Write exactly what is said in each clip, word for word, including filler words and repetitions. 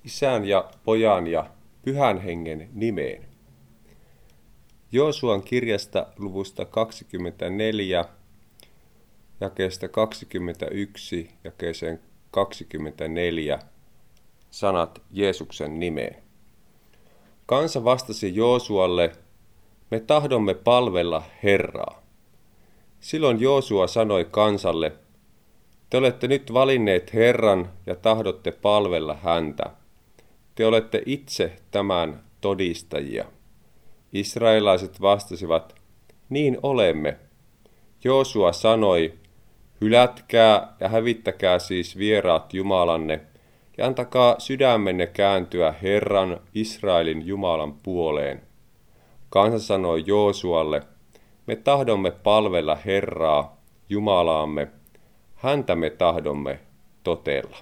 Isän ja Pojan ja Pyhän Hengen nimeen. Joosuan kirjasta luvusta kaksikymmentäneljä, jakeesta kaksikymmentäyksi, jakeeseen kaksikymmentäneljä, sanat Jeesuksen nimeen. Kansa vastasi Joosualle, me tahdomme palvella Herraa. Silloin Joosua sanoi kansalle, te olette nyt valinneet Herran ja tahdotte palvella häntä. Te olette itse tämän todistajia. Israelaiset vastasivat, niin olemme. Joosua sanoi, hylätkää ja hävittäkää siis vieraat jumalanne ja antakaa sydämenne kääntyä Herran, Israelin Jumalan puoleen. Kansa sanoi Joosualle, me tahdomme palvella Herraa, Jumalaamme, häntä me tahdomme totella.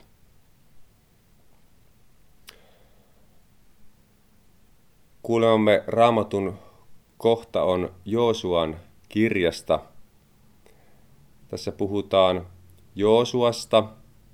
Kuulemamme Raamatun kohta on Joosuan kirjasta. Tässä puhutaan Joosuasta,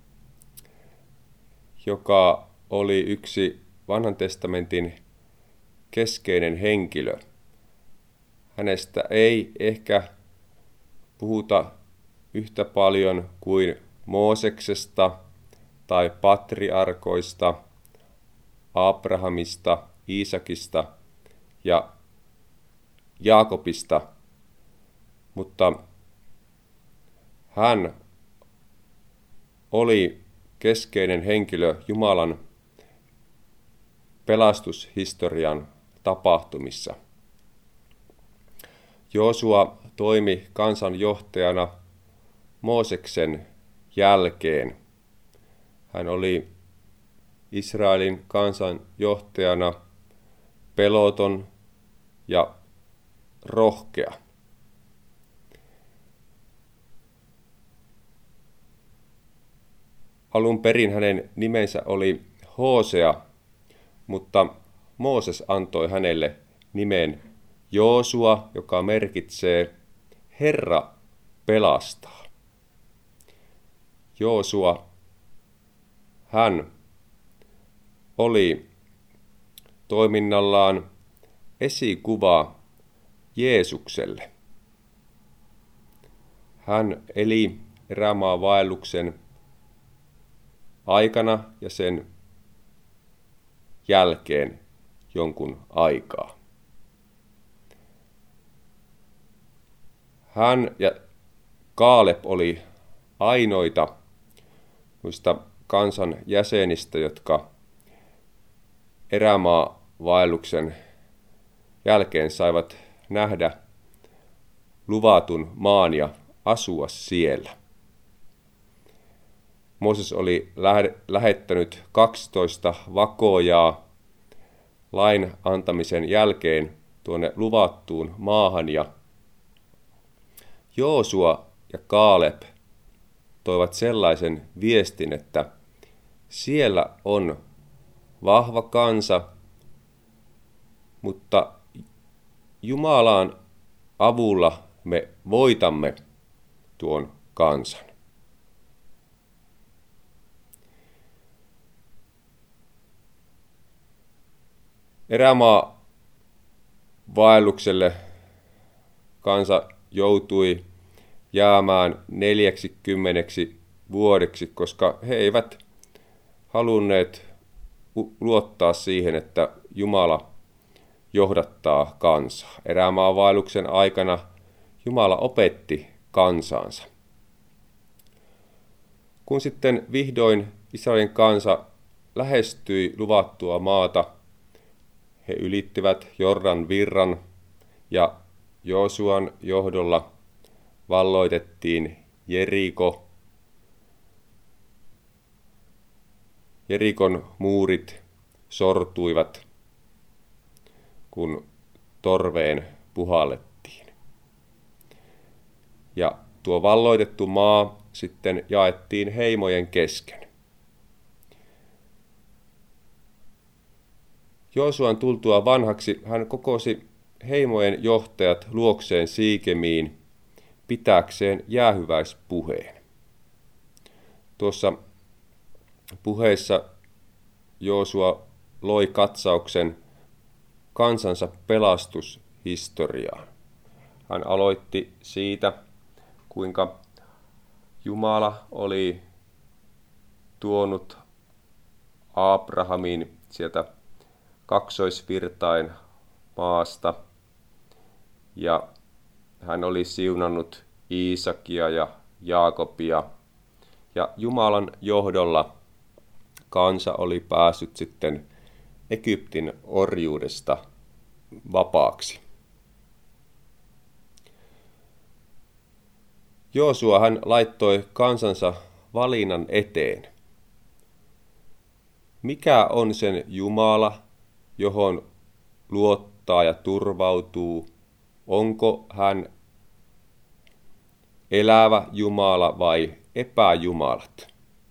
joka oli yksi Vanhan testamentin keskeinen henkilö. Hänestä ei ehkä puhuta yhtä paljon kuin Mooseksesta tai patriarkoista, Abrahamista, Iisakista ja Jaakobista, mutta hän oli keskeinen henkilö Jumalan pelastushistorian tapahtumissa. Joosua toimi kansan johtajana Mooseksen jälkeen. Hän oli Israelin kansan johtajana peloton ja rohkea. Alun perin hänen nimensä oli Hosea, mutta Mooses antoi hänelle nimen Joosua, joka merkitsee Herra pelastaa. Joosua, hän oli toiminnallaan esikuva Jeesukselle. Hän eli erämaavaelluksen aikana ja sen jälkeen jonkun aikaa. Hän ja Kaaleb oli ainoita muista kansan jäsenistä, jotka erämaavaelluksen jälkeen saivat nähdä luvatun maan ja asua siellä. Mooses oli lähettänyt kaksitoista vakoojaa lain antamisen jälkeen tuonne luvattuun maahan ja Joosua ja Kaaleb toivat sellaisen viestin, että siellä on vahva kansa, mutta Jumalan avulla me voitamme tuon kansan. Erämaavaellukselle kansa joutui jäämään neljäksikymmeneksi vuodeksi, koska he eivät halunneet luottaa siihen, että Jumala johdattaa kansaa. Erämaavaelluksen aikana Jumala opetti kansaansa. Kun sitten vihdoin Israelin kansa lähestyi luvattua maata, he ylittivät Jordan virran ja Joosuan johdolla valloitettiin Jeriko. Jerikon muurit sortuivat, kun torveen puhallettiin. Ja tuo valloitettu maa sitten jaettiin heimojen kesken. Joosuan tultua vanhaksi hän kokosi heimojen johtajat luokseen Siikemiin pitääkseen jäähyväispuheen. Tuossa puheessa Joosua loi katsauksen kansansa pelastushistoriaan. Hän aloitti siitä, kuinka Jumala oli tuonut Abrahamin sieltä kaksoisvirtain maasta ja hän oli siunannut Iisakia ja Jaakobia ja Jumalan johdolla kansa oli päässyt sitten Egyptin orjuudesta vapaaksi. Joosua hän laittoi kansansa valinnan eteen. Mikä on sen Jumala, johon luottaa ja turvautuu? Onko hän elävä Jumala vai epäjumalat?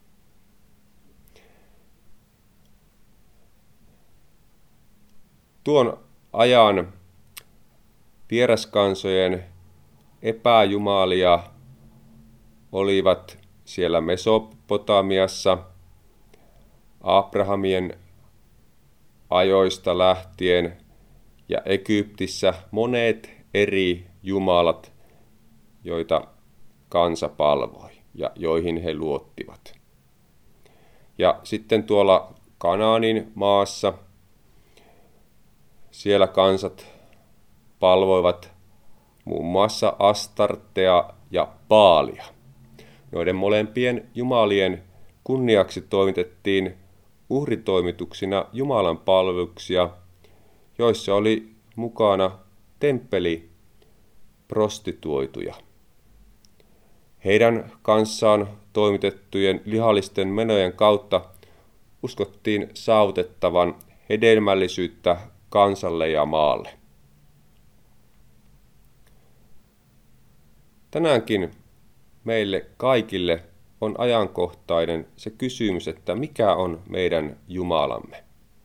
Tuon ajan vieraskansojen epäjumalia olivat siellä Mesopotamiassa Abrahamien ajoista lähtien ja Egyptissä monet eri jumalat, joita kansa palvoi ja joihin he luottivat. Ja sitten tuolla Kanaanin maassa siellä kansat palvoivat muun muassa Astartea ja Baalia. Noiden molempien jumalien kunniaksi toimitettiin uhritoimituksina Jumalan palveluksia, joissa oli mukana temppeliprostituoituja. Heidän kanssaan toimitettujen lihallisten menojen kautta uskottiin saavutettavan hedelmällisyyttä kansalle ja maalle. Tänäänkin meille kaikille on ajankohtainen se kysymys, että mikä on meidän Jumalamme.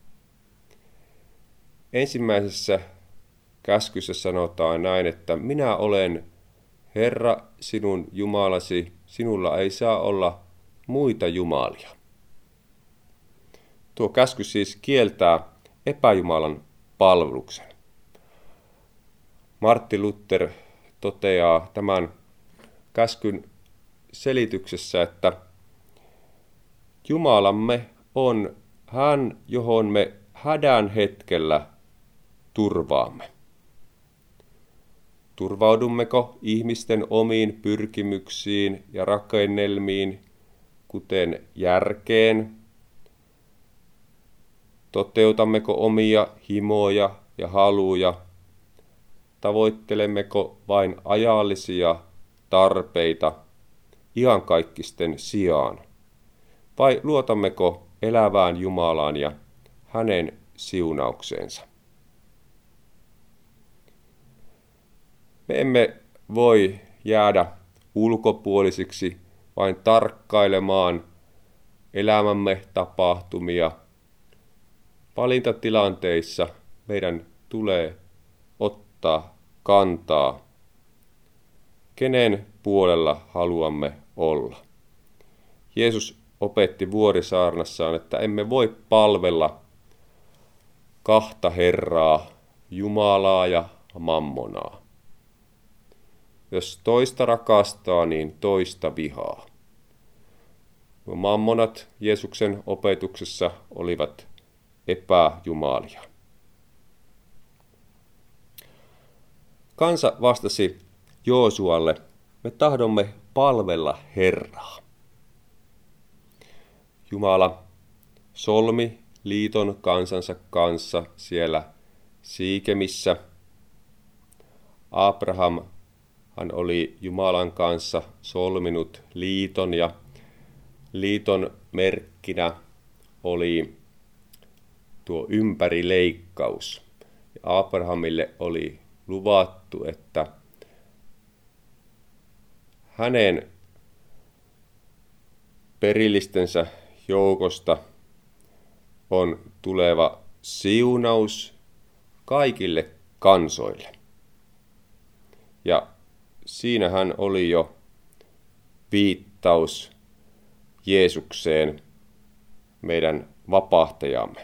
Ensimmäisessä käskyssä sanotaan näin, että minä olen Herra sinun Jumalasi, sinulla ei saa olla muita jumalia. Tuo käsky siis kieltää epäjumalan palveluksen. Martin Luther toteaa tämän käskyn selityksessä, että Jumalamme on hän, johon me hädän hetkellä turvaamme. Turvaudummeko ihmisten omiin pyrkimyksiin ja rakennelmiin, kuten järkeen? Toteutammeko omia himoja ja haluja? Tavoittelemmeko vain ajallisia tarpeita iankaikkisten sijaan? Vai luotammeko elävään Jumalaan ja hänen siunaukseensa? Me emme voi jäädä ulkopuolisiksi vain tarkkailemaan elämämme tapahtumia. Valintatilanteissa meidän tulee ottaa kantaa, kenen puolella haluamme olla. Jeesus opetti vuorisaarnassaan, että emme voi palvella kahta Herraa, Jumalaa ja mammonaa. Jos toista rakastaa, niin toista vihaa. Nuo mammonat Jeesuksen opetuksessa olivat epäjumalia. Kansa vastasi Joosualle, me tahdomme palvella Herraa. Jumala solmi liiton kansansa kanssa siellä Siikemissä. Abraham hän oli Jumalan kanssa solminut liiton ja liiton merkkinä oli tuo ympärileikkaus. Ja Abrahamille oli luvattu, että hänen perillistensä joukosta on tuleva siunaus kaikille kansoille. Ja siinähän oli jo viittaus Jeesukseen, meidän vapahtajamme.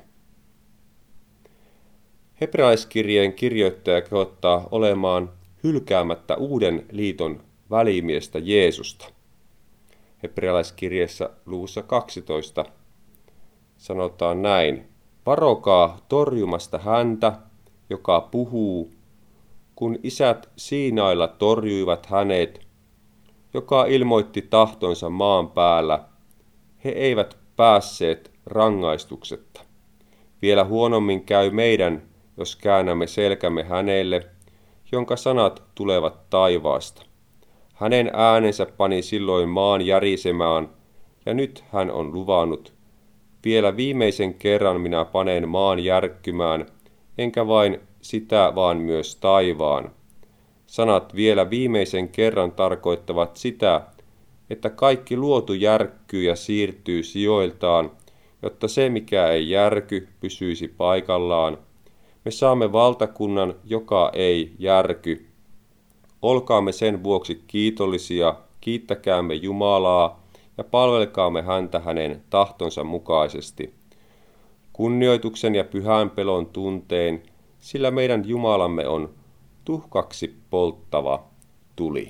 Hebrealaiskirjeen kirjoittaja kehottaa olemaan hylkäämättä uuden liiton välimiestä Jeesusta. Hebrealaiskirjeessä luvussa kaksitoista sanotaan näin: varokaa torjumasta häntä, joka puhuu, kun isät Siinailla torjuivat hänet, joka ilmoitti tahtonsa maan päällä. He eivät päässeet rangaistuksetta. Vielä huonommin käy meidän, jos käännämme selkämme hänelle, jonka sanat tulevat taivaasta. Hänen äänensä pani silloin maan järisemään, ja nyt hän on luvannut: vielä viimeisen kerran minä panen maan järkkymään, enkä vain sitä, vaan myös taivaan. Sanat vielä viimeisen kerran tarkoittavat sitä, että kaikki luotu järkkyy ja siirtyy sijoiltaan, jotta se, mikä ei järky, pysyisi paikallaan. Me saamme valtakunnan, joka ei järky. Olkaamme sen vuoksi kiitollisia, kiittäkäämme Jumalaa ja palvelkaamme häntä hänen tahtonsa mukaisesti. Kunnioituksen ja pyhän pelon tunteen, sillä meidän Jumalamme on tuhkaksi polttava tuli.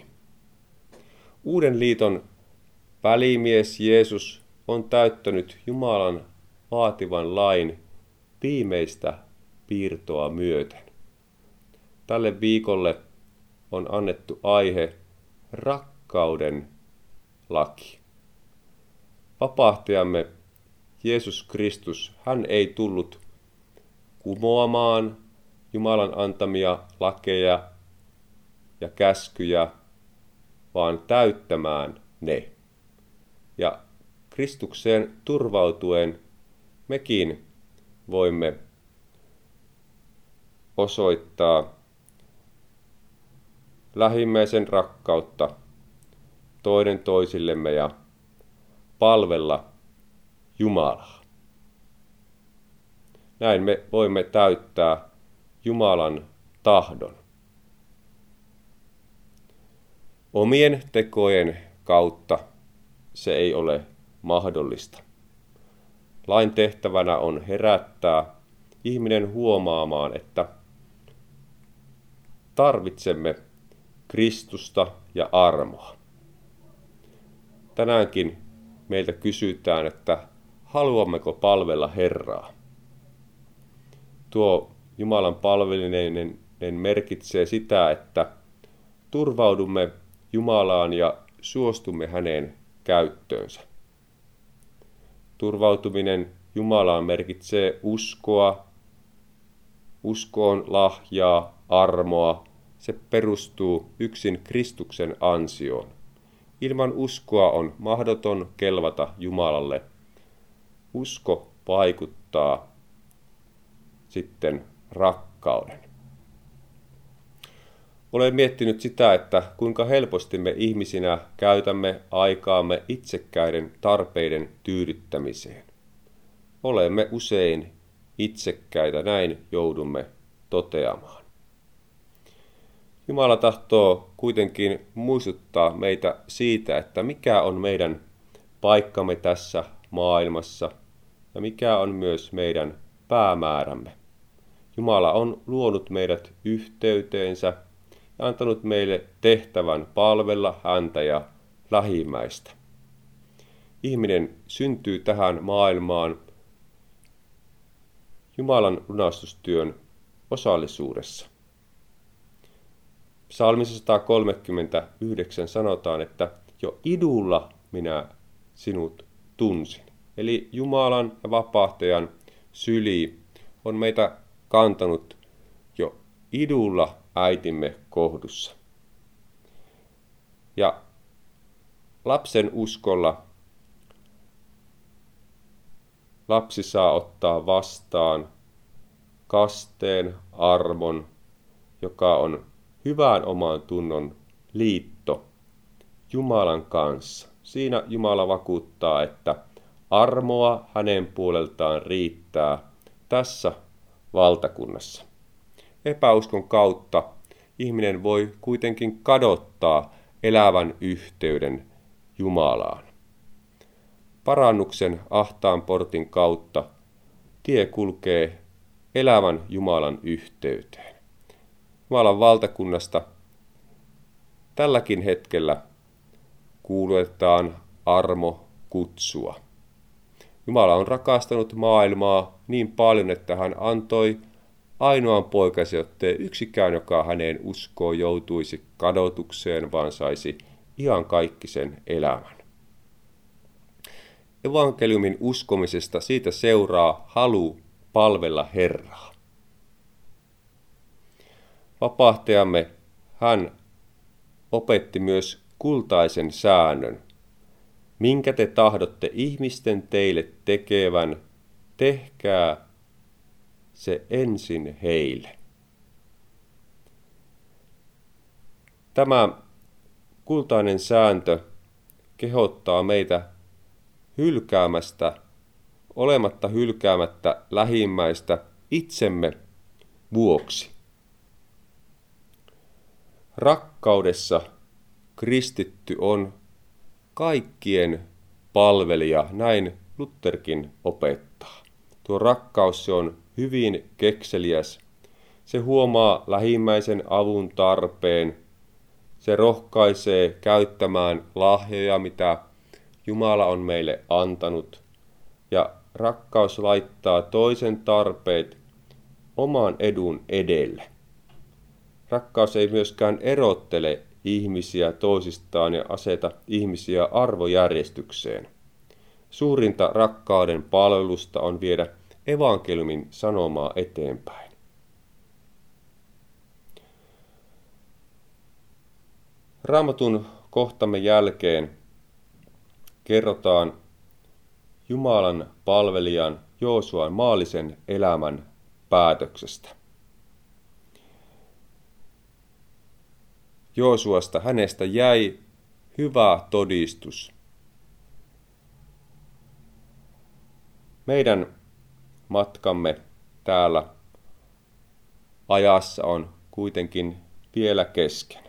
Uuden liiton välimies Jeesus on täyttänyt Jumalan vaativan lain viimeistä piirtoa myöten. Tälle viikolle on annettu aihe rakkauden laki. Vapahtajamme Jeesus Kristus, hän ei tullut kumoamaan Jumalan antamia lakeja ja käskyjä, vaan täyttämään ne. Ja Kristukseen turvautuen mekin voimme osoittaa lähimmäisen rakkautta toinen toisillemme ja palvella Jumalaa. Näin me voimme täyttää Jumalan tahdon. Omien tekojen kautta se ei ole mahdollista. Lain tehtävänä on herättää ihminen huomaamaan, että tarvitsemme Kristusta ja armoa. Tänäänkin meiltä kysytään, että haluammeko palvella Herraa. Tuo Jumalan palveleminen merkitsee sitä, että turvaudumme Jumalaan ja suostumme hänen käyttöönsä. Turvautuminen Jumalaan merkitsee uskoa, uskoon lahjaa, armoa. Se perustuu yksin Kristuksen ansioon. Ilman uskoa on mahdoton kelvata Jumalalle. Usko vaikuttaa sitten rakkauden. Olen miettinyt sitä, että kuinka helposti me ihmisinä käytämme aikaamme itsekkäiden tarpeiden tyydyttämiseen. Olemme usein itsekkäitä, näin joudumme toteamaan. Jumala tahtoo kuitenkin muistuttaa meitä siitä, että mikä on meidän paikkamme tässä maailmassa ja mikä on myös meidän päämäärämme. Jumala on luonut meidät yhteyteensä ja antanut meille tehtävän palvella häntä ja lähimmäistä. Ihminen syntyy tähän maailmaan Jumalan lunastustyön osallisuudessa. Psalmissa sata kolmekymmentäyhdeksän sanotaan, että jo idulla minä sinut tunsin. Eli Jumalan ja vapahtajan syli on meitä kantanut jo idulla äitimme kohdussa. Ja lapsen uskolla lapsi saa ottaa vastaan kasteen, armon, joka on hyvän oman tunnon liitto Jumalan kanssa. Siinä Jumala vakuuttaa, että armoa hänen puoleltaan riittää tässä valtakunnassa. Epäuskon kautta ihminen voi kuitenkin kadottaa elävän yhteyden Jumalaan. Parannuksen ahtaan portin kautta tie kulkee elävän Jumalan yhteyteen. Jumalan valtakunnasta tälläkin hetkellä kuulutetaan armokutsua. Jumala on rakastanut maailmaa niin paljon, että hän antoi ainoan poikansa, jottei yksikään, joka häneen uskoo, joutuisi kadotukseen, vaan saisi iankaikkisen elämän. Evankeliumin uskomisesta siitä seuraa halu palvella Herraa. Vapahtajamme, hän opetti myös kultaisen säännön. Minkä te tahdotte ihmisten teille tekevän, tehkää se ensin heille. Tämä kultainen sääntö kehottaa meitä hylkäämästä, olematta hylkäämättä lähimmäistä itsemme vuoksi. Rakkaudessa kristitty on kaikkien palvelija, näin Lutherkin opettaa. Tuo rakkaus, se on hyvin kekseliäs. Se huomaa lähimmäisen avun tarpeen. Se rohkaisee käyttämään lahjoja, mitä Jumala on meille antanut. Ja rakkaus laittaa toisen tarpeet oman edun edelle. Rakkaus ei myöskään erottele ihmisiä toisistaan ja aseta ihmisiä arvojärjestykseen. Suurinta rakkauden palvelusta on viedä evankeliumin sanomaa eteenpäin. Raamatun kohtamme jälkeen kerrotaan Jumalan palvelijan Joosuan maallisen elämän päätöksestä. Joosuasta, hänestä jäi hyvä todistus. Meidän matkamme täällä ajassa on kuitenkin vielä kesken.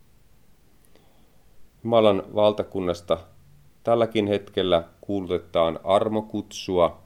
Jumalan valtakunnasta tälläkin hetkellä kuulutetaan armokutsua.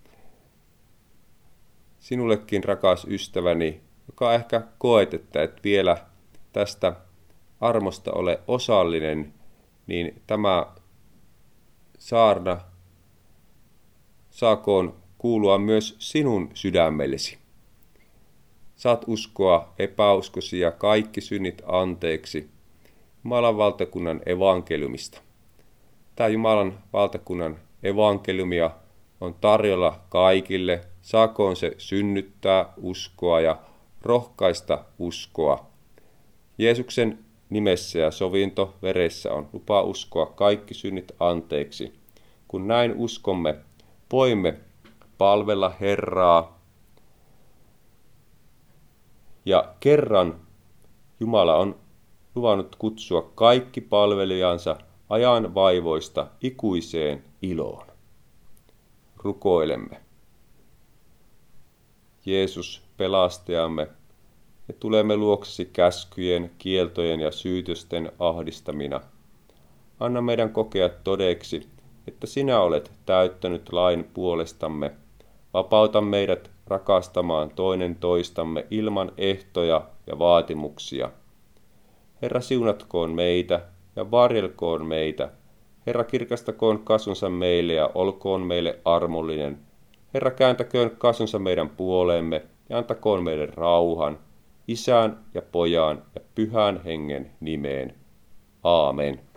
Sinullekin, rakas ystäväni, joka ehkä koet, että et vielä tästä armosta ole osallinen, niin tämä saarna saakoon kuulua myös sinun sydämellesi. Saat uskoa epäuskosi ja kaikki synnit anteeksi Jumalan valtakunnan evankeliumista. Tämä Jumalan valtakunnan evankeliumia on tarjolla kaikille. Saakoon se synnyttää uskoa ja rohkaista uskoa. Jeesuksen nimessä ja sovinto veressä on lupa uskoa kaikki synnit anteeksi. Kun näin uskomme, voimme palvella Herraa. Ja kerran Jumala on luvannut kutsua kaikki palvelijansa ajan vaivoista ikuiseen iloon. Rukoilemme. Jeesus, pelastajamme, me tulemme luoksesi käskyjen, kieltojen ja syytösten ahdistamina. Anna meidän kokea todeksi, että sinä olet täyttänyt lain puolestamme. Vapauta meidät rakastamaan toinen toistamme ilman ehtoja ja vaatimuksia. Herra, siunatkoon meitä ja varjelkoon meitä. Herra, kirkastakoon kasvonsa meille ja olkoon meille armollinen. Herra, kääntäköön kasvonsa meidän puoleemme ja antakoon meille rauhan, Isän ja Pojan ja Pyhän Hengen nimeen. Aamen.